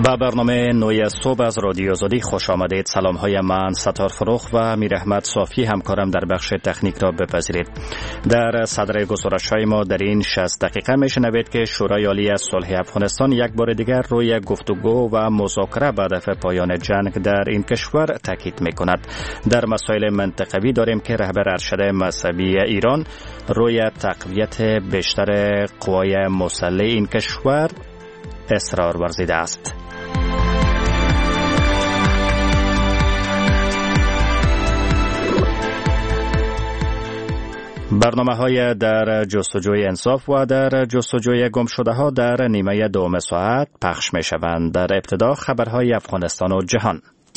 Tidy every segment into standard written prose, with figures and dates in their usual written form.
با برنامه نوی صبح از رادیو آزادی خوش آمدید. سلام های من ستار فروخ و میر احمد صافی همکارم در بخش تکنیک را بپذیرید. در صدر گزارش های ما در این 60 دقیقه میشنوید که شورای عالی صلح افغانستان یک بار دیگر روی گفتگو و مذاکره به هدف پایان جنگ در این کشور تاکید میکند. در مسائل منطقوی داریم که رهبر ارشد مذهبی ایران روی تقویت بیشتر قوای مسلح این کشور اصرار ورزیده است. برنامه‌های در جستجوی انصاف و در جستجوی گمشده ها در نیمه دوم ساعت پخش می شوند. در ابتدا خبرهای افغانستان و جهان.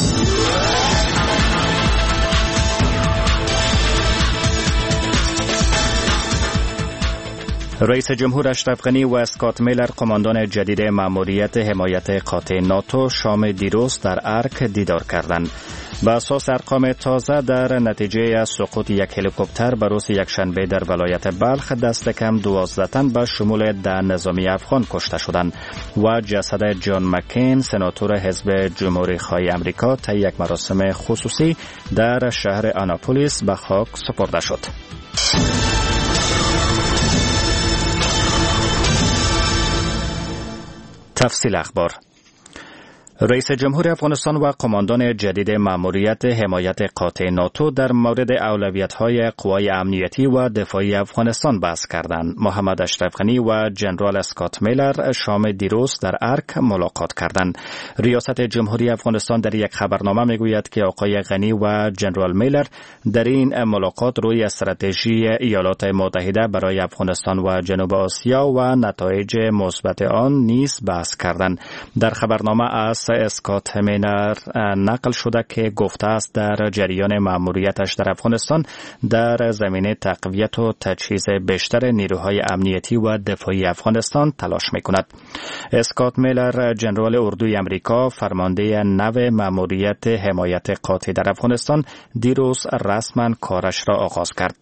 رئیس جمهور اشرف غنی و اسکات میلر قماندان جدید مأموریت حمایت قاطع ناتو شام دیروز در ارک دیدار کردند. به اساس ارقام تازه در نتیجه سقوط یک هلیکوپتر به روز یکشنبه در ولایت بلخ دست کم 12 تن به شمول 10 نظامی افغان کشته شدند و جسد جان مکین سناتور حزب جمهوری خواه امریکا طی یک مراسم خصوصی در شهر آناپولیس به خاک سپرده شد. تفصیل اخبار. رئیس جمهور افغانستان و قماندان جدید مأموریت حمایت قاطع ناتو در مورد اولویت‌های قوای امنیتی و دفاعی افغانستان بحث کردند. محمد اشرف غنی و جنرال اسکات میلر شام دیروز در ارک ملاقات کردند. ریاست جمهوری افغانستان در یک خبرنامه میگوید که آقای غنی و جنرال میلر در این ملاقات روی استراتژی ایالات متحده برای افغانستان و جنوب آسیا و نتایج مثبت آن نیز بحث کردند. در خبرنامه از اسکات میلر نقل شده که گفته است در جریان مأموریتش در افغانستان در زمینه تقویت و تجهیز بیشتر نیروهای امنیتی و دفاعی افغانستان تلاش میکند. اسکات میلر جنرال اردوی امریکا فرمانده نو مأموریت حمایت قاطع در افغانستان دیروز رسما کارش را آغاز کرد.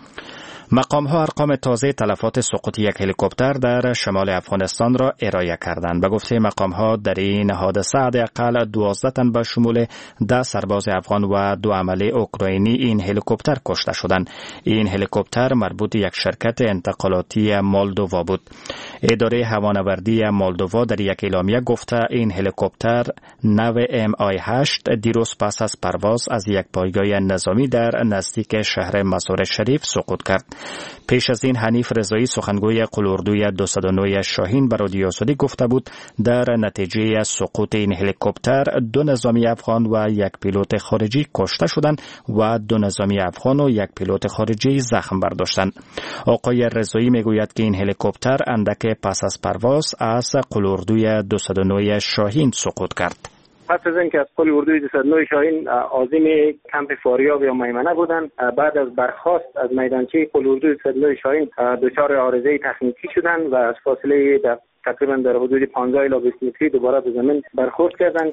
مقام‌ها ارقام تازه تلفات سقوط یک هلیکوپتر در شمال افغانستان را ارائه کردند. به گفته مقام‌ها در این حادثه حداقل 12 تن به شمول 10 سرباز افغان و 2 عمله اوکراینی این هلیکوپتر کشته شدند. این هلیکوپتر مربوط یک شرکت انتقالاتی مولدووا بود. اداره هوانوردی مولدووا در یک اعلامیه گفته این هلیکوپتر نو MI8 دیروز پس از پرواز از یک پایگاه نظامی در نزدیک شهر مزار شریف سقوط کرد. پیش از این حنیف رضایی سخنگوی قلاردوی 209 شاهین به رادیو آزادی گفته بود در نتیجه سقوط این هلیکوپتر 2 نظامی افغان و 1 پیلوت خارجی کشته شدند و 2 نظامی افغان و 1 پیلوت خارجی زخم برداشتند. آقای رضایی میگوید که این هلیکوپتر اندک پس از پرواز از قلاردوی 209 شاهین سقوط کرد. پس از اینکه از قل اردوی 209 شاهین عازم کمپ فاریاب یا میمنه بودند، بعد از برخاست از میدانچه قل اردوی 209 شاهین دچار عارضه تخنیکی شدند و از فاصله تقریبا در حدود 15 الی 20 متری دوباره به زمین برخورد کردند.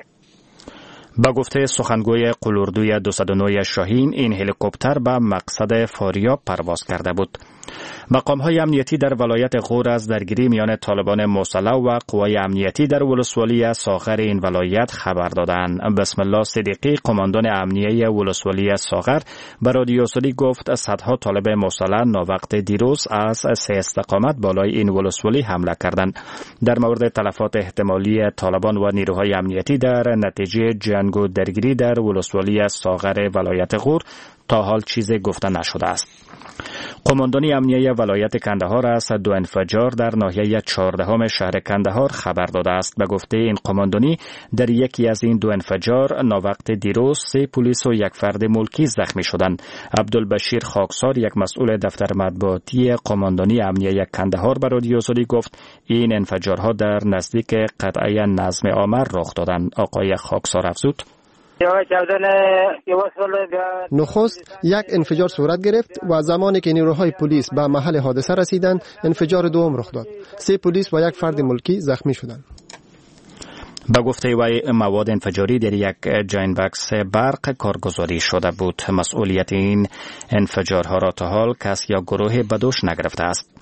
با گفته سخنگوی قلاردوی 209 شاهین این هلیکوپتر به مقصد فاریاب پرواز کرده بود. مقام‌های امنیتی در ولایت غور از درگیری میان طالبان مسلح و قوای امنیتی در ولسوالی ساغر این ولایت خبر دادند. بسم الله صدیقی قماندان امنیه ولسوالی ساغر به رادیو آزادی گفت صدها طالب مسلح ناوقت دیروز از 3 استقامت بالای این ولسوالی حمله کردند. در مورد تلفات احتمالی طالبان و نیروهای امنیتی در نتیجه جنگ و درگیری در ولسوالی ساغر ولایت غور تا حال چیزی گفته نشده است. قماندانی امنیه ولایت کندهار از 2 انفجار در ناحیه 14 شهر کندهار خبر داده است. به گفته این قماندانی در یکی از این 2 انفجار ناوقت دیروز 3 پلیس و 1 فرد ملکی زخمی شدند. عبدالبشیر خاکسار یک مسئول دفتر مطبوعاتی قماندانی امنیه کندهار به رادیو آزادی گفت این انفجارها در نزدیک قطعه نظم آمر رخ دادند. آقای خاکسار افزود نخست یک انفجار صورت گرفت و زمانی که نیروهای پلیس به محل حادثه رسیدند انفجار دوم رخ داد. 3 پلیس و 1 فرد ملکی زخمی شدند. به گفته وی مواد انفجاری در یک جاین بکس برق کارگزاری شده بود. مسئولیت این انفجارها را تا حال کس یا گروه به دوش نگرفته است.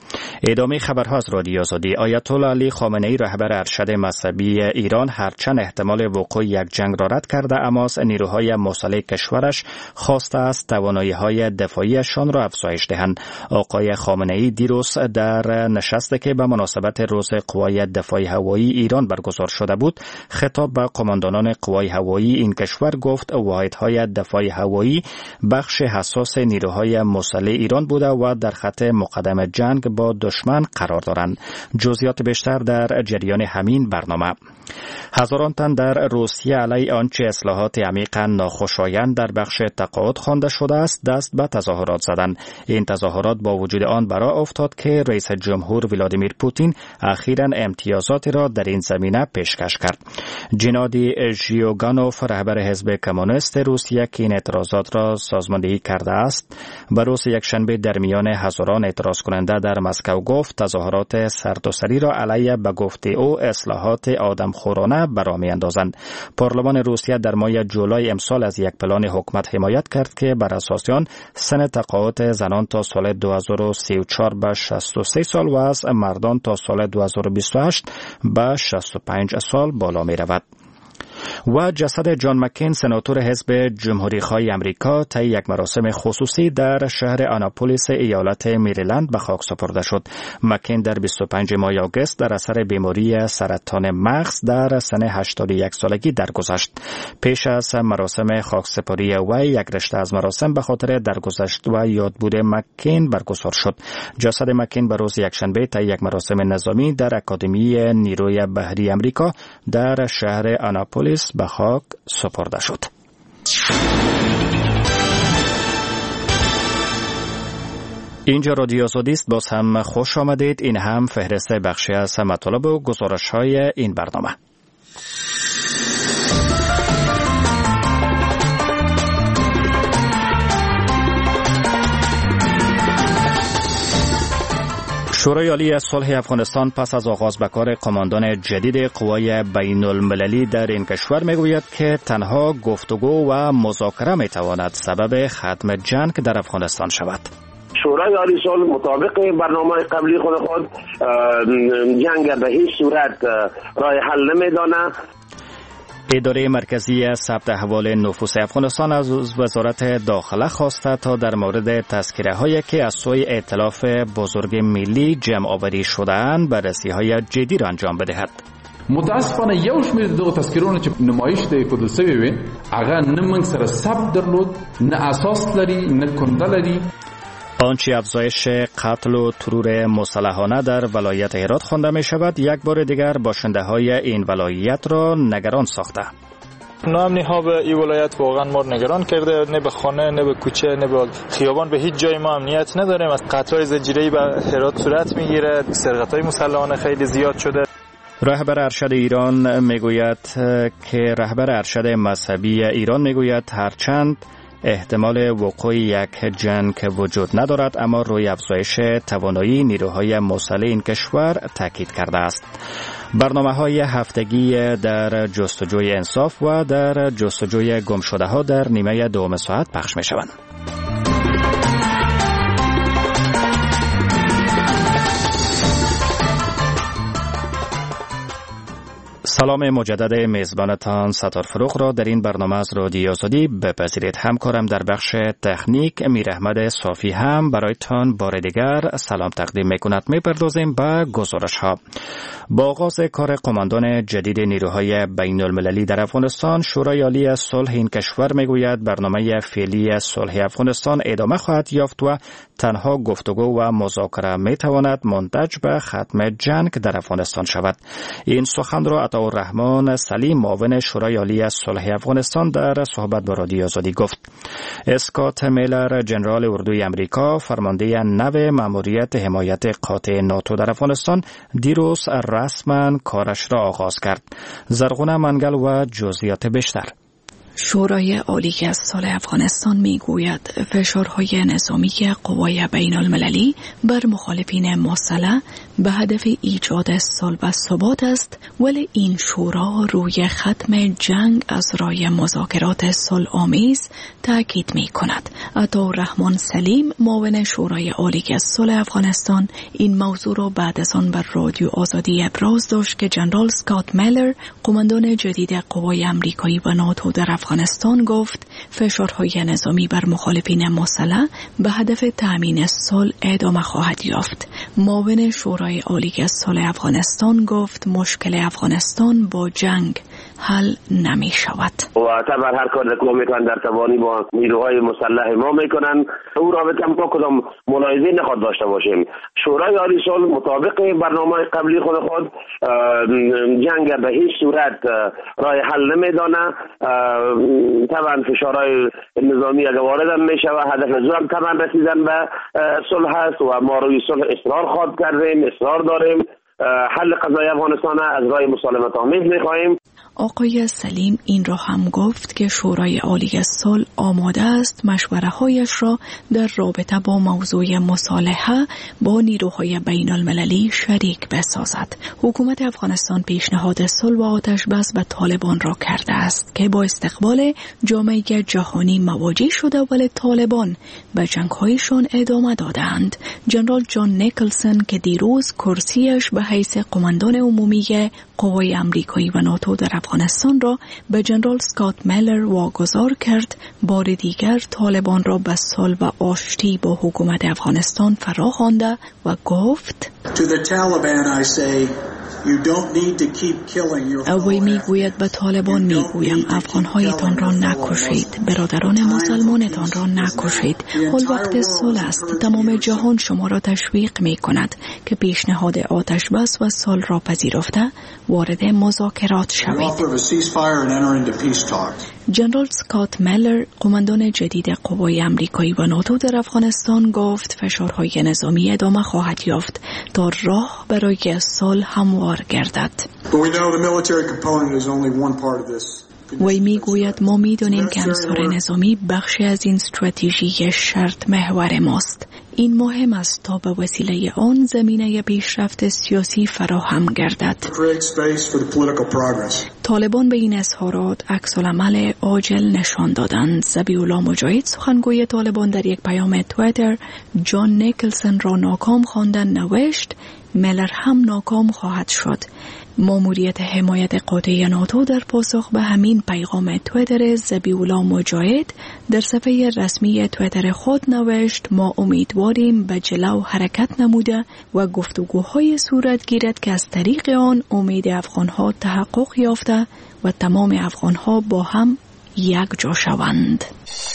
ادامه خبرها از رادیو آزادی. آیت الله علی خامنه‌ای رهبر ارشد مذهبی ایران هرچند احتمال وقوع یک جنگ را رد کرده، اما از نیروهای مسلح کشورش خواسته است توانایی‌های دفاعیشان را افزایش دهند. آقای خامنه‌ای دیروز در نشستی که به مناسبت روز قوای دفاع هوایی ایران برگزار شده بود، خطاب به قماندانان قوای هوایی این کشور گفت واحدهای دفاع هوایی بخش حساس نیروهای مسلح ایران بوده و در خط مقدم جنگ با دشمن قرار دارند. جزئیات بیشتر در جریان همین برنامه. هزاران تن در روسیه علیه آنچه اصلاحات عمیقا ناخوشایند در بخش تقاعد خوانده شده است دست به تظاهرات زدند. این تظاهرات با وجود آن برای افتاد که رئیس جمهور ولادیمیر پوتین اخیراً امتیازاتی را در این زمینه پیشکش کرد. جنادی ژیوگانوف رهبر حزب کمونیست روسیه که این اعتراضات را سازماندهی کرده است، به روز یکشنبه در میان هزاران اعتراض کننده در مسکو گفت تظاهرات سرتاسری را علیه به گفته او اصلاحات آدمخورانه برآ می‌اندازند. پارلمان روسیه در ماه جولای امسال از یک پلان حکومت حمایت کرد که بر اساس آن سن تقاعد زنان تا سال 2034 به 63 سال و از مردان تا سال 2028 به 65 سال بالا می رود. و جسد جان مکین سناتور حزب جمهوری‌خواه امریکا طی یک مراسم خصوصی در شهر آناپولیس ایالت مریلند به خاک سپرده شد. مکین در 25 ماه آگوست در اثر بیماری سرطان مغز در سن 81 سالگی درگذشت. پیش از مراسم خاکسپاری وی یک رشته از مراسم به خاطر درگذشت و یادبود مکین برگزار شد. جسد مکین به روز یکشنبه طی یک مراسم نظامی در اکادمی نیروی بحری امریکا در شهر آناپولیس به خاک سپرده شد. اینجا رادیو آزادی است. باز هم خوش آمدید. این هم فهرست بخشی از مطالب و گزارش‌های این برنامه. شورای عالی صلح افغانستان پس از آغاز به کار قماندان جدید قوای بین المللی در این کشور میگوید که تنها گفتگو و مذاکره میتواند سبب ختم جنگ در افغانستان شود. شورای عالی صلح مطابق برنامه قبلی خود جنگ به هیچ صورت راه حل نمیدانه. اداره مرکزی ثبت احوال نفوس افغانستان از وزارت داخله خواسته تا در مورد تذکره‌هایی که از سوی ائتلاف بزرگ ملی جمع آوری شده‌اند بررسی‌های جدی را انجام بدهد. متاسفانه یو شمیر دغه تذکرونه چې نمایش ته کول سوي وي هغه نه موږ سره ثبت درلود، نه اساس لري، نه کنده لري. آنچه افزایش قتل و ترور مسلحانه در ولایت هرات خوانده می شود یک بار دیگر باشنده های این ولایت را نگران ساخته. ناامنی ها به این ولایت واقعا ما نگران کرده، نه به خانه، نه به کوچه، نه به خیابان، به هیچ جای ما امنیت نداریم. از قطعای زنجیره‌ای به هرات صورت میگیره، سرقت‌های مسلحانه خیلی زیاد شده. رهبر ارشد ایران میگوید که رهبر ارشد مذهبی ایران میگوید هرچند احتمال وقوع یک جنگ وجود ندارد، اما روی افزایش توانایی نیروهای مسلح این کشور تاکید کرده است. برنامه‌های هفتگی در جستجوی انصاف و در جستجوی گمشده‌ها در نیمه دوم ساعت پخش می‌شوند. سلام مجدد میزبانتان ستار فروغ را در این برنامه از رادیو آزادی بپذیرید. همکارم در بخش تکنیک امیر احمد صافی هم برایتان بار دیگر سلام تقدیم میکند. میپردازیم به گزارش ها. با آغاز کار قماندان جدید نیروهای بین المللی در افغانستان، شورای عالی صلح این کشور میگوید برنامه فعلی صلح افغانستان ادامه خواهد یافت و تنها گفتگو و مذاکره میتواند منتج به ختم جنگ در افغانستان شود. این سخن را عطاالرحمن سلیم معاون شورای عالی صلح افغانستان در صحبت با رادیو آزادی گفت. اسکات میلر جنرال اردوی امریکا فرمانده نو ماموریت حمایت قاطع ناتو در افغانستان دیروز رسما کارش را آغاز کرد. زرغونه منگل و جزئیات بیشتر. شورای عالی صلح افغانستان میگوید فشارهای نظامی قوای بین المللی بر مخالفین مسلح به هدف ایجاد صلح و ثبات است، ولی این شورا روی ختم جنگ از راه مذاکرات صلح‌آمیز تاکید می‌کند. عطارحمان سلیم، معاون شورای عالی صلح افغانستان، این موضوع را بعد از آن بر رادیو آزادی ابراز داشت که جنرال اسکات میلر، قماندان جدید قوای آمریکایی و ناتو در افغانستان، گفت فشارهای نظامی بر مخالفین مسلح به هدف تأمین صلح ادامه خواهد یافت. معاون شورای عالی صلح افغانستان گفت مشکل افغانستان با جنگ حل نمی شود و طبعا هر کار که میکنن در توانی با نیروهای مسلح ما میکنن. او رابطه ما کدام ملاحظه نخواد داشته باشیم. شورای عالی صلح مطابق برنامه قبلی خود جنگ به هیچ صورت راه حل نمیدانه. طبعا فشارهای نظامی اگر وارد میشه و هدف زور طبعا رسیدن به صلح است و ما روی صلح اصرار خواهد کردیم، اصرار داریم. حل قضایی افغانستان از راه مسالمت آمیز می‌خواهیم. آقای سلیم این را هم گفت که شورای عالی صلح آماده است مشوره‌هایش را در رابطه با موضوع مصالحه با نیروهای بین المللی شریک بسازد. حکومت افغانستان پیشنهاد صلح و آتش بس به طالبان را کرده است که با استقبال جامعه جهانی مواجه شده، ولی طالبان به جنگ‌هایشان ادامه دادند. جنرال جان نیکلسن که دیروز کرسیش به حیث قماندان عمومی قوای آمریکایی و ناتو در افغانستان را به جنرال اسکات میلر واگذار کرد، بار دیگر طالبان را به صلح و آشتی با حکومت افغانستان فراخوانده و گفت وی میگوید به طالبان میگویم افغانهایتان را نکشید، برادران مسلمانتان را نکشید. حال وقت صلح است. تمام جهان شما را تشویق میکند که پیشنهاد آتش بس و صلح را پذیرفته وارد مذاکرات شوید. جنرال اسکات میلر، قماندان جدید قوای آمریکایی و ناتو در افغانستان، گفت فشارهای نظامی ادامه خواهد یافت تا راه برای صلح هموار گردد. وی میگوید ما میدونیم که عنصر نظامی بخشی از این استراتژی شرط محور ماست. این مهم است تا به وسیله آن زمینه پیشرفت سیاسی فراهم گردد. طالبان به این اظهارات عکس‌العمل عاجل نشان دادند. ذبیح الله مجاهد، سخنگوی طالبان، در یک پیام توییتر جان نیکلسن را ناکام خواندن نوشت میلر هم ناکام خواهد شد. ماموریت حمایت قاطع ناتو در پاسخ به همین پیغام توییتر ذبیح الله مجاهد در صفحه رسمی توییتر خود نوشت ما امیدواریم به جلو حرکت نموده و گفتگوهای صورت گیرد که از طریق آن امید افغانها تحقق یافته و تمام افغانها با هم یک جا شوند.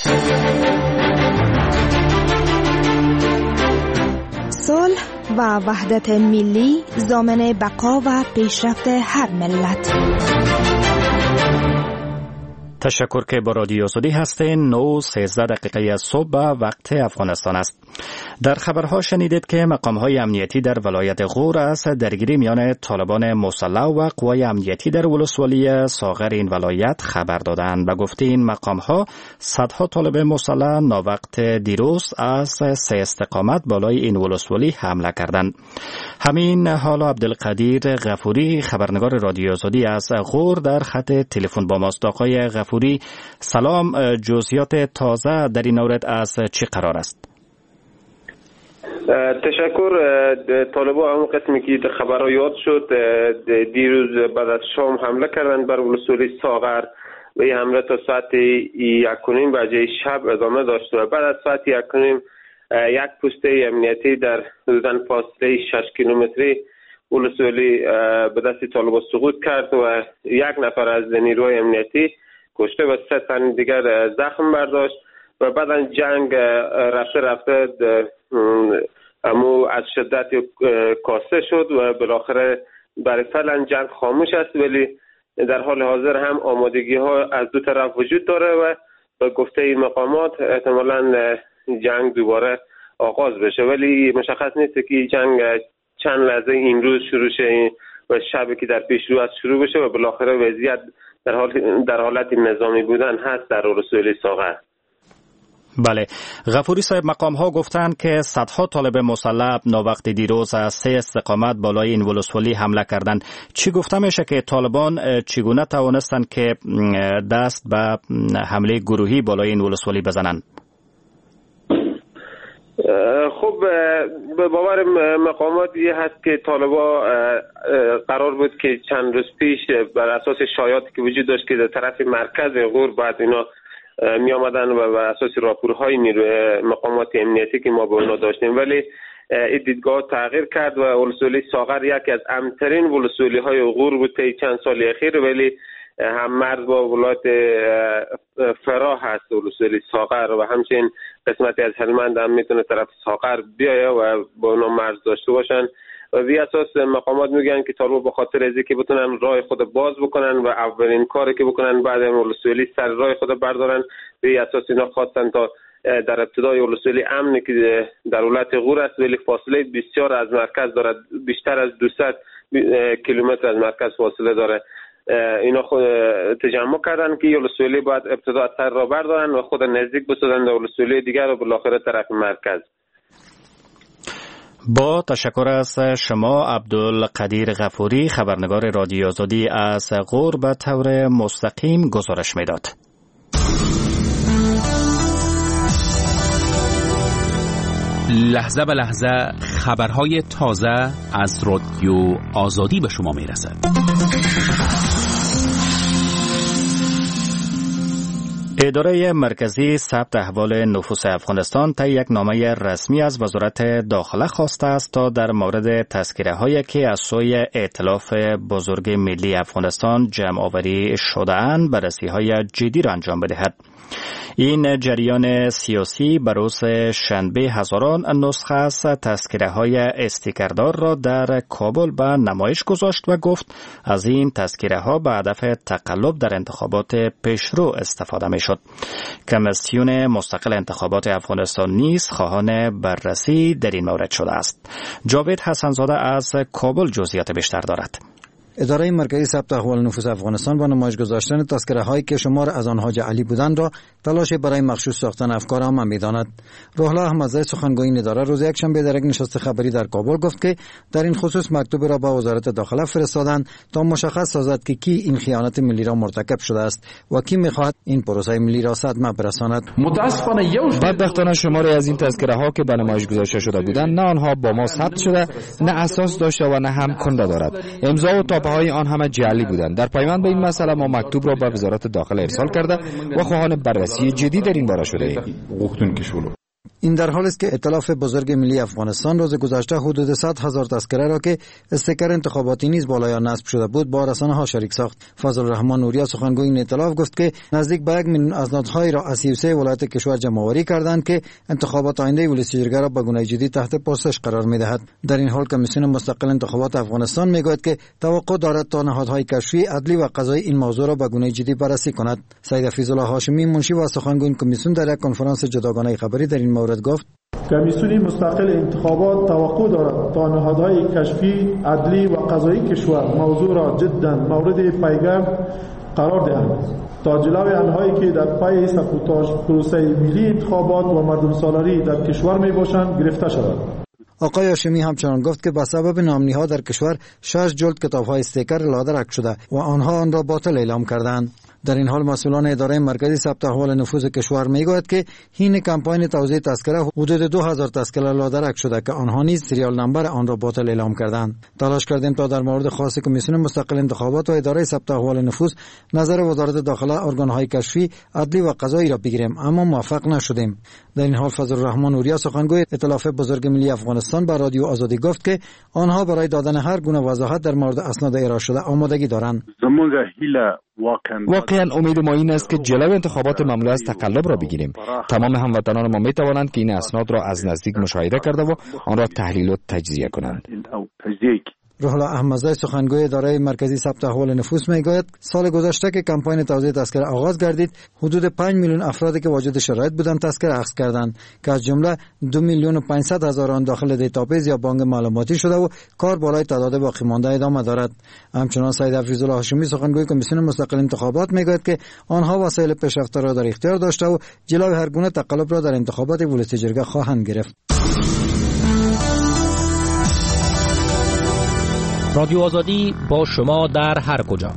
صلح و وحدت ملی ضامن بقا و پیشرفت هر ملت. تشکر که با رادیو آزادی هستین. 9:13 صبح وقت افغانستان است. در خبرها شنیدید که مقام‌های امنیتی در ولایت غور از درگیری میان طالبان مسلح و قوای امنیتی در ولسوالی ساغر این ولایت خبر دادند و گفته این مقام‌ها صدها طالب مسلح ناوقت دیروز از 3 استقامت بالای این ولسوالی حمله کردند. همین حالا عبدالقدیر غفوری، خبرنگار رادیو آزادی از غور، در خط تلفن با ماست. آقای غفوری سلام، جزئیات تازه در این مورد از چه قرار است؟ تشکر. طالبان همون قسمی که خبرها یاد شد دیروز بعد از شام حمله کردند بر ولسوالی ساغر و این حمله تا ساعت 1:30 بجه شب ادامه داشت و بعد از ساعت 1:30 یک پوسته امنیتی در حدوداً فاصله 6 کیلومتری ولسوالی به دست طالبان سقوط کرد و یک نفر از نیروهای امنیتی کشته و 3 تن دیگر زخم برداشت و بعداً جنگ رفته اما از شدت کاسته شد و بالاخره برای فعلا جنگ خاموش است، ولی در حال حاضر هم آمادگی ها از دو طرف وجود داره و به گفته این مقامات احتمالاً جنگ دوباره آغاز بشه، ولی مشخص نیست که جنگ چند لحظه این روز شروع شه و شبی که در پیش رو از شروع بشه و بالاخره وضعیت در حالت نظامی بودن هست در ولسوالی ساغر. بله، غفوری صاحب، مقام ها گفتند که صدها طالب مسلح ناوقت دیروز از 3 استقامت بالای این ولسوالی حمله کردند. چی گفته میشه که طالبان چگونه توانستند که دست به حمله گروهی بالای این ولسوالی بزنند؟ خب به باور مقامات یه هست که طالبا قرار بود که چند روز پیش بر اساس شایعاتی که وجود داشت که در طرف مرکز غور بعد اینا می آمدن و بر اساس راپورهای مقامات امنیتی که ما با اونا داشتیم، ولی این دیدگاه تغییر کرد و ولسوالی ساغر یکی از امن‌ترین ولسوالی های غور بود تا چند سال اخیر، ولی هم مرز با ولایت فرا هست ولسوالی ساغر و همچنین قسمتی از هلمند هم میتونه طرف ساغر بیایه و با اونا مرز داشته باشن. و بی اساس مقامات میگن که طالبان به خاطر از اینکه بتونن راه خود باز بکنن و اولین کاری که بکنن بعد ولسوالی سر راه خود بردارن، بی اساس اینا خواستن تا در ابتدای ولسوالی امنی که در ولایت غور است ولی فاصله بسیار از مرکز دارد، بیشتر از 200 کیلومتر از مرکز فاصله داره. اینا خود تجمع کردن که ولسوالی باید ابتدا از سر را بردارن و خود نزدیک بسازن به ولسوالی دیگر و بالاخره طرف مرکز. با تشکر از شما عبدالقدیر غفوری، خبرنگار رادیو آزادی از غور، به طور مستقیم گزارش میداد. لحظه به لحظه خبرهای تازه از رادیو آزادی به شما میرسد. اداره مرکزی ثبت احوال نفوس افغانستان طی یک نامه رسمی از وزارت داخله خواسته است تا در مورد تذکره هایی که از سوی ائتلاف بزرگ ملی افغانستان جمع آوری شده‌اند بررسی های جدی را انجام بدهد. این جریان سیاسی بروز شنبه هزاران نسخه از تذکره های استیکردار را در کابل به نمایش گذاشت و گفت از این تذکره ها به هدف تقلب در انتخابات پیشرو استفاده می شد. کمیسیون مستقل انتخابات افغانستان نیز خواهان بررسی در این مورد شده است. جاوید حسنزاده از کابل جزئیات بیشتر دارد. اداره مرکزی ثبت احوال نفوس افغانستان با نمایش گذاشتن تذکره هایی که شمار از آنها جعلی بودند را تلاش برای مغشوش ساختن افکار عامه می‌داند. روح‌الله احمدزاده سخنگوی این اداره روز یکشنبه در یک نشست خبری در کابل گفت که در این خصوص مکتوبی را به وزارت داخله فرستادند تا مشخص سازد که کی این خیانت ملی را مرتکب شده است و کی می‌خواهد این پروسه ملی را صدمه برساند. متأسفانه بدبختانه شماری از این تذکره ها که به نمایش گذاشته شده بودند نه آنها با ما ثبت شده، نه اساس داشته و نه هم کنده دارد. امضا و تاپه های آن همه جعلی بودند. در پایان به این مسئله ما مکتوب را به وزارت داخله ارسال کرده و خواهان بررسی جدی در این باره شده ایم. این در حالی است که ائتلاف بزرگ ملی افغانستان روز گذشته حدود 100,000 تذکره را که استیکر انتخاباتی نیز بالای آن نصب شده بود با رسانه‌ها شریک ساخت. فضل الرحمن نوریا سخنگوی این ائتلاف گفت که نزدیک به 1 میلیون اسنادهای را از 33 ولایت کشور جمع‌آوری کردند که انتخابات آینده ولسی جرگه را به گونه جدی تحت پرسش قرار می‌دهد. در این حال کمیسیون مستقل انتخابات افغانستان می‌گوید که توقع دارد تا نهادهای کشفی، عدلی و قضایی این موضوع را به گونه جدی بررسی کند. سید حفیظ الله هاشمی منشی و سخنگوی این کمیسیون در یک کنفرانس جداگانه خبری در این مورد گفت: کمیسیون مستقل انتخابات توقع دارد تا نهادهای کشفی، عدلی و قضایی کشور موضوع را جداً مورد پیگرد قرار دهند تا جلوی آنهایی که در پای سبوتاژ پروسه ملی انتخابات و مردم سالاری در کشور می باشند گرفته شود. آقای هاشمی همچنان گفت که به سبب نامنی‌ها در کشور 6 جلد کتاب‌های استیکر لادرک شده و آنها آن را باطل اعلام کردند. در این حال مسئولان اداره مرکزی ثبت احوال نفوس کشور میگوید که حین کمپاین توزیع تذکره حدود 2000 تذکره لادرک شده که آنها نیز سریال نمبر آن را باطل اعلام کردند. تلاش کردیم تا در مورد خاص کمیسیون مستقل انتخابات و اداره ثبت احوال نفوس نظر وزارت داخله، ارگان‌های کشفی، عدلی و قضایی را بگیریم اما موفق نشدیم. در این حال فضل الرحمن نوریا سخنگوی ائتلاف بزرگ ملی افغانستان به رادیو آزادی گفت که آنها برای دادن هر گونه وضاحت در مورد اسناد ارائه شده آمادگی دارند. واقعا امید ما این است که جلوی انتخابات مملو از تقلب را بگیریم. تمام هموطنان ما می توانند که این اسناد را از نزدیک مشاهده کرده و آن را تحلیل و تجزیه کنند. روح الله احمدزاده سخنگوی اداره مرکزی ثبت احوال نفوس میگوید سال گذشته که کمپاین توزیع تذکره آغاز گردید حدود 5 میلیون افرادی که واجد شرایط بودند تذکره اخذ کردند که از جمله 2,500,000 آن داخل دیتابیس یا بانک معلوماتی شده و کار بالای تعداد باقی مانده ادامه دارد. همچنان سید حفیظالله هاشمی سخنگوی کمیسیون مستقل انتخابات میگوید که آنها وسایل پیشرفته را در اختیار داشته و جلوی هر گونه تقلب را در انتخابات ولایت جرگه خواهند گرفت. رادیو آزادی با شما در هر کجا.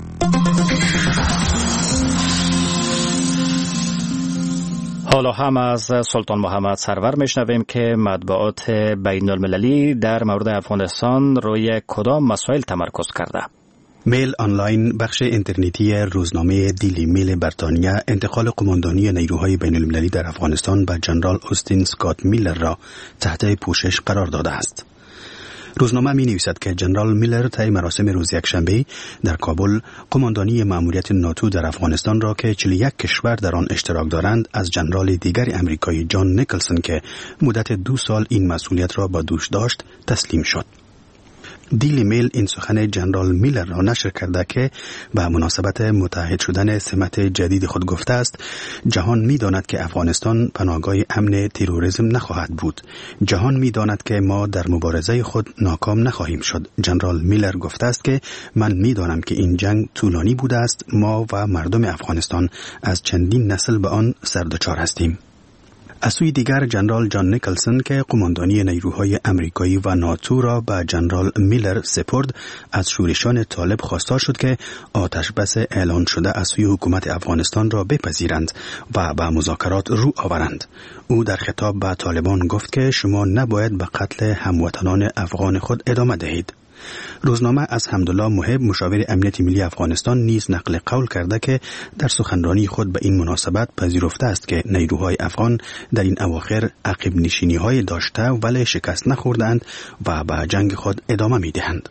حالا هم از سلطان محمد سرور میشنویم که مطبوعات بین المللی در مورد افغانستان روی کدام مسائل تمرکز کرده. میل آنلاین، بخش اینترنتی روزنامه دیلی میل بریتانیا، انتقال قماندانی نیروهای بین المللی در افغانستان به جنرال اوستین سکات میلر را تحت پوشش قرار داده است. روزنامه می نویسد که جنرال میلر طی مراسم روز یکشنبه در کابل قماندانی مأموریت ناتو در افغانستان را که 41 کشور در آن اشتراک دارند از جنرال دیگر امریکایی جان نیکلسون که مدت 2 سال این مسئولیت را با دوش داشت تسلیم شد. دیلی میل این سخن جنرال میلر را نشر کرده که به مناسبت متحد شدن سمت جدید خود گفته است جهان می‌داند که افغانستان پناهگاه امن تروریسم نخواهد بود. جهان می‌داند که ما در مبارزه خود ناکام نخواهیم شد. جنرال میلر گفته است که من می‌دانم که این جنگ طولانی بوده است. ما و مردم افغانستان از چندین نسل به آن سردچار هستیم. از سوی دیگر جنرال جان نیکلسون که قماندانی نیروهای امریکایی و ناتو را به جنرال میلر سپرد از شورشان طالب خواستار شد که آتش بس اعلان شده از سوی حکومت افغانستان را بپذیرند و به مذاکرات رو آورند. او در خطاب به طالبان گفت که شما نباید به قتل هموطنان افغان خود ادامه دهید. روزنامه از حمدالله محب مشاور امنیت ملی افغانستان نیز نقل قول کرده که در سخنرانی خود به این مناسبت پذیرفته است که نیروهای افغان در این اواخر عقب نشینی‌های داشته ولی شکست نخوردند و به جنگ خود ادامه می‌دهند.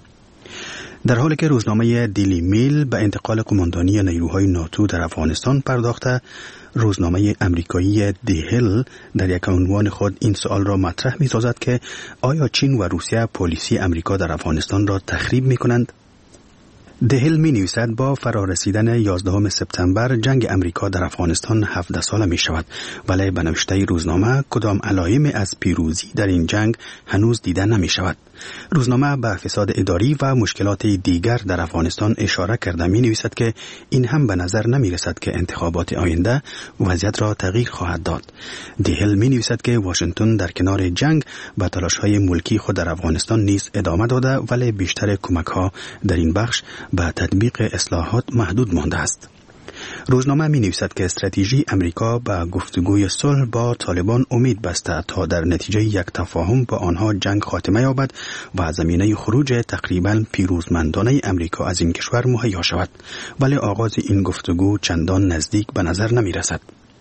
در حالی که روزنامه دیلی میل به انتقال قماندانی نیروهای ناتو در افغانستان پرداخته، روزنامه امریکایی دی هیل در یک عنوان خود این سوال را مطرح می‌سازد که آیا چین و روسیه پالیسی امریکا در افغانستان را تخریب می‌کنند؟ دی هیل می‌نویسد با فرارسیدن 11 سپتامبر جنگ امریکا در افغانستان 17 ساله می‌شود، ولی به نوشته روزنامه کدام علائم از پیروزی در این جنگ هنوز دیده نمی‌شود. روزنامه به فساد اداری و مشکلات دیگر در افغانستان اشاره کرده می‌نویسد که این هم به نظر نمی‌رسد که انتخابات آینده وضعیت را تغییر خواهد داد. دی هیل می‌نویسد که واشنگتن در کنار جنگ به تلاش‌های ملکی خود در افغانستان نیز ادامه داده ولی بیشتر کمک‌ها در این بخش به تطبیق اصلاحات محدود مانده است. روزنامه می نویسد که استراتژی امریکا به گفتگوی صلح با طالبان امید بسته تا در نتیجه یک تفاهم با آنها جنگ خاتمه یابد و زمینه خروج تقریبا پیروزمندانه امریکا از این کشور مهیا شود، ولی آغاز این گفتگو چندان نزدیک به نظر نمی رسد.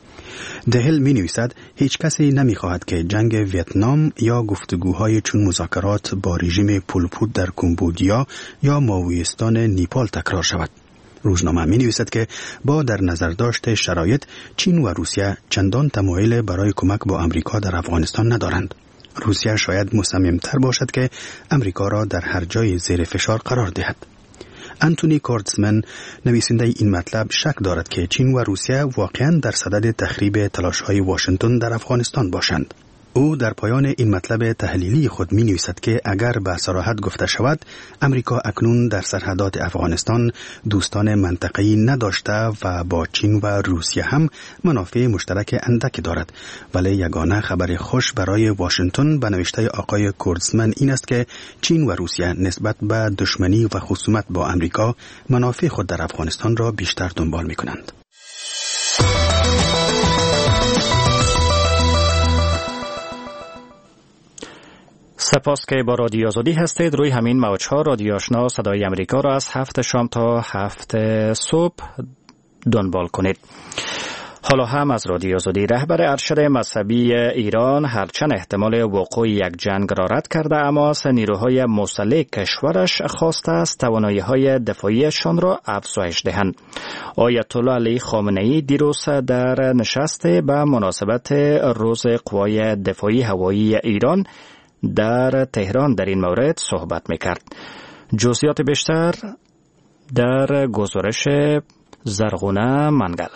دهل می نویسد هیچ کسی نمی خواهد که جنگ ویتنام یا گفتگوهای چون مذاکرات با رژیم پول پوت در کمبودیا یا ماویستان نیپال تکرار شود. روزنامه می نویسد که با در نظر داشت شرایط چین و روسیه چندان تمایل برای کمک با امریکا در افغانستان ندارند. روسیه شاید مصمم‌تر باشد که امریکا را در هر جای زیر فشار قرار دهد. انتونی کورتزمن نویسنده این مطلب شک دارد که چین و روسیه واقعاً در صدد تخریب تلاش‌های واشنگتن در افغانستان باشند. او در پایان این مطلب تحلیلی خود می نویسد که اگر به صراحت گفته شود امریکا اکنون در سرحدات افغانستان دوستان منطقه‌ای نداشته و با چین و روسیه هم منافع مشترک اندک دارد، ولی یگانه خبر خوش برای واشنگتن به نوشته آقای کورتزمن این است که چین و روسیه نسبت به دشمنی و خصومت با امریکا منافع خود در افغانستان را بیشتر دنبال می کنند. سپاس که با رادیو آزادی هستید. روی همین موج‌ها رادیو آشنا صدای امریکا را از 7 شام تا 7 صبح دنبال کنید. حالا هم از رادیو آزادی رهبر ارشد مذهبی ایران هرچند احتمال وقوع یک جنگ را رد کرده، اما نیروهای مسلح کشورش خواسته است توانایی‌های دفاعیشان را افزایش دهند. آیت الله علی خامنه‌ای دیروز در نشست به مناسبت روز قوای دفاعی هوایی ایران در تهران در این مورد صحبت می‌کرد. جزئیات بیشتر در گزارش زرغونه منگل.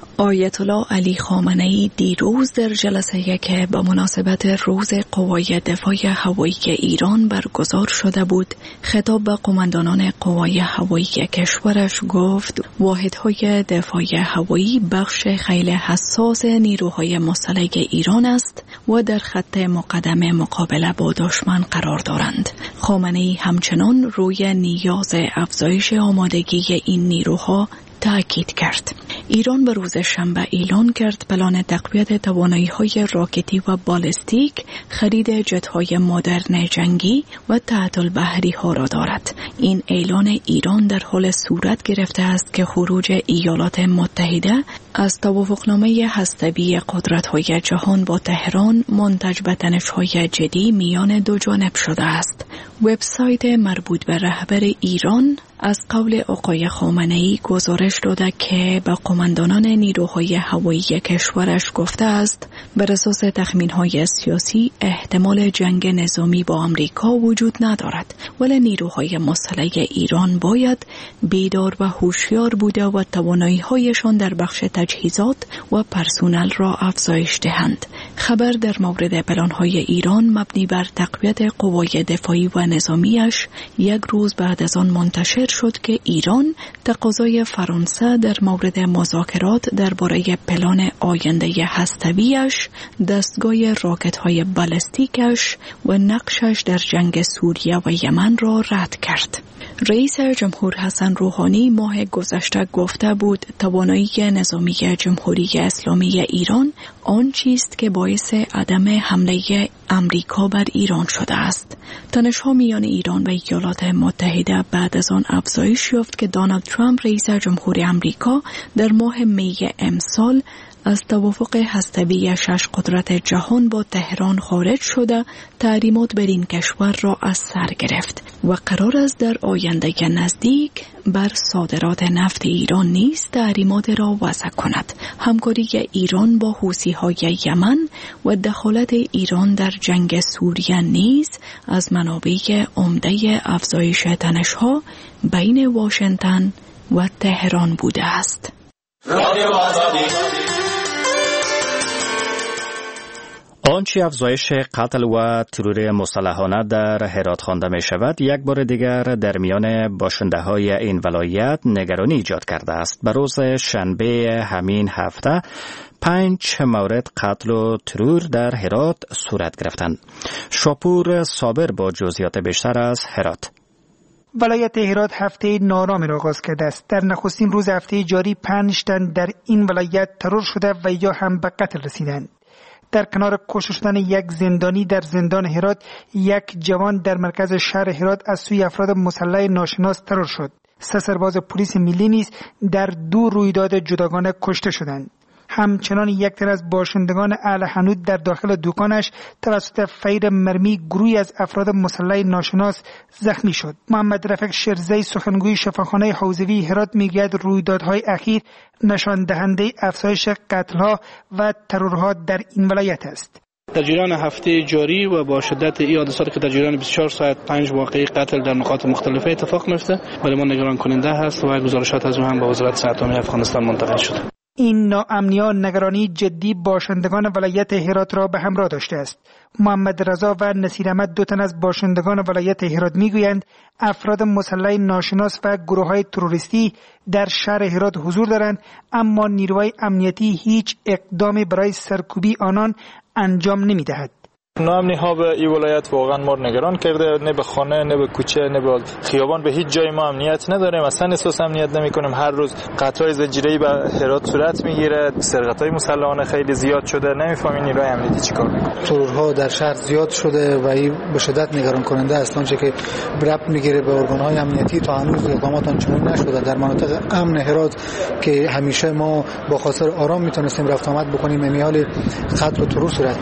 آیت الله علی خامنه‌ای دیروز در جلسه‌ای که به مناسبت روز قوای دفاع هوایی ایران برگزار شده بود، خطاب به قماندانان قوای هوایی کشورش گفت واحدهای دفاع هوایی بخش خیلی حساس نیروهای مسلح ایران است و در خط مقدم مقابله با دشمن قرار دارند. خامنه‌ای همچنان روی نیاز افزایش آمادگی این نیروها تأکید کرد. ایران به روز شنبه اعلان کرد پلان تقویت توانایی‌های راکتی و بالستیک، خرید جت‌های مدرن جنگی و تعطیل بحری‌ها را دارد. این اعلان ایران در حال صورت گرفته است که خروج ایالات متحده از توافقنامه هسته‌ای قدرت‌های جهان با تهران منتج به تنش‌های جدی میان دو جانب شده است. وبسایت مربوط به رهبر ایران از قول آقای خامنه‌ای گزارش داده که به قماندانان نیروهای هوایی کشورش گفته است بر اساس تخمین‌های سیاسی احتمال جنگ نظامی با آمریکا وجود ندارد، ولی نیروهای مسلح ایران باید بیدار و هوشیار بوده و توانایی‌هایشان در بخش تجهیزات و پرسونل را افزایش دهند. خبر در مورد پلان‌های ایران مبنی بر تقویت قوای دفاعی و نظامیش یک روز بعد از آن منتشر شد که ایران تقاضای فرانسه در مورد مذاکرات درباره پلان آینده هسته‌ایش، دستگاه راکت‌های بالستیکش و نقشش در جنگ سوریه و یمن را رد کرد. رئیس جمهور حسن روحانی ماه گذشته گفته بود توانایی نظامی جمهوری اسلامی ایران آن چیست که باعث عدم حمله امریکا بر ایران شده است. تنش‌ها میان ایران و ایالات متحده بعد از آن افزایش یافت که دونالد ترامپ رئیس جمهور آمریکا در ماه می امسال از توافق هسته‌ای 6 قدرت جهان با تهران خارج شده تحریمات بر این کشور را از سر گرفت و قرار است در آینده نزدیک بر صادرات نفت ایران نیز تحریمات را وضع کند. همکاری ایران با حوثی‌های یمن و دخالت ایران در جنگ سوریه نیز از منابع عمده افزایش تنش‌ها بین واشنگتن و تهران بوده است. آنچه افزایش قتل و ترور مسلحانه در هرات خوانده می شود یک بار دیگر در میان باشنده های این ولایت نگرانی ایجاد کرده است. به روز شنبه همین هفته 5 مورد قتل و ترور در هرات صورت گرفتند. شاپور صابر با جزئیات بیشتر از هرات. ولایت هرات هفته نارامی را آغاز کرده است. در نخستین روز هفته جاری 5 تن در این ولایت ترور شده و یا هم به قتل رسیدند. در کنار کشته شدن یک زندانی در زندان هرات، یک جوان در مرکز شهر هرات از سوی افراد مسلح ناشناس ترور شد. 3 سرباز پلیس ملی نیز در 2 رویداد جداگانه کشته شدند. همچنان یک تن از باشندگان اهل حنود در داخل دکانش توسط فیر مرمی گروهی از افراد مسلح ناشناس زخمی شد. محمد رفیق شیرزی سخنگوی شفاخانه حوزوی هرات میگوید رویدادهای اخیر نشان دهنده افزایش قتل‌ها و ترورها در این ولایت است. در جریان هفته جاری و با شدت این حادثات که در جریان 24 ساعت 5 واقعه قتل در نقاط مختلفه اتفاق میفته، برای ما نگران کننده است و گزارشات از هم به وزارت صحت عامه افغانستان منتقل شده. این ناامنی‌ها نگرانی جدی باشندگان ولایت هرات را به همراه داشته است. محمد رضا و نصیر احمد 2 تن از باشندگان ولایت هرات میگویند افراد مسلح ناشناس و گروه‌های تروریستی در شهر هرات حضور دارند، اما نیروهای امنیتی هیچ اقدامی برای سرکوبی آنان انجام نمی‌دهد. ناامنی ها به این ولایت واقعا ما نگران کرده. نه به خانه، نه به کوچه، نه به خیابان، به هیچ جای ما امنیت نداریم. اصلا احساس امنیت نمی‌کنیم. هر روز قطعات زنجیره‌ای به هرات صورت میگیره. سرقت‌های مسلحانه خیلی زیاد شده. نمی‌فهمیم نیروهای امنیتی چیکار می‌کنه. ترورها در شهر زیاد شده و این به شدت نگران کننده است. آنچه که ربط می‌گیره به ارگان‌های امنیتی تا هنوز اقدامات آنچنان نشده. در مناطق امن هرات که همیشه ما با خاطر آرام میتونستیم رفت آمد بکنیم، امیال قتل و ترور صورت می‌گیره.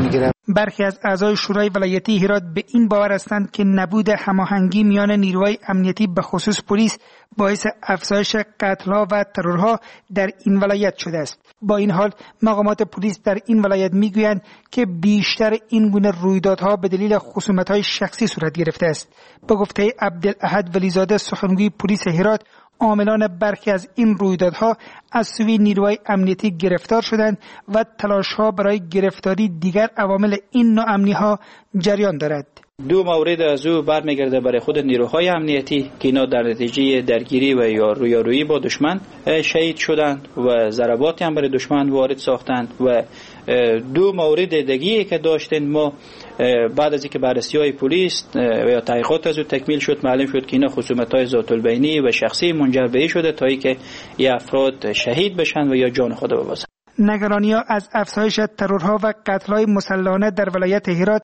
برخی از اعضای شورای ولایتی هرات به این باور هستند که نبود هماهنگی میان نیروهای امنیتی به خصوص پلیس باعث افزایش قتل‌ها و ترورها در این ولایت شده است. با این حال مقامات پلیس در این ولایت میگویند که بیشتر این گونه رویدادها به دلیل خصومت‌های شخصی صورت گرفته است. به گفته عبدالاحد ولیزاده سخنگوی پلیس هرات، عاملان برخی از این رویدادها از سوی نیروهای امنیتی گرفتار شدند و تلاش‌ها برای گرفتاری دیگر عوامل این ناامنی‌ها جریان دارد. دو مورد از او برمیگرده برای خود نیروهای امنیتی که اینا در نتیجه درگیری و یا رویارویی با دشمن شهید شدند و ضرباتی هم برای دشمن وارد ساختند. و دو مورد دیگه‌ای که داشتیم ما بعد از اینکه بررسی‌های پلیس و یا تحقیقات از او تکمیل شد، معلوم شد که اینا خصومت‌های ذات البینی و شخصی منجر به این شده تا اینکه این افراد شهید بشن و یا جان خود ببازن. نگرانی‌ها از افزایش ترورها و قتل‌های مسلحانه در ولایت هرات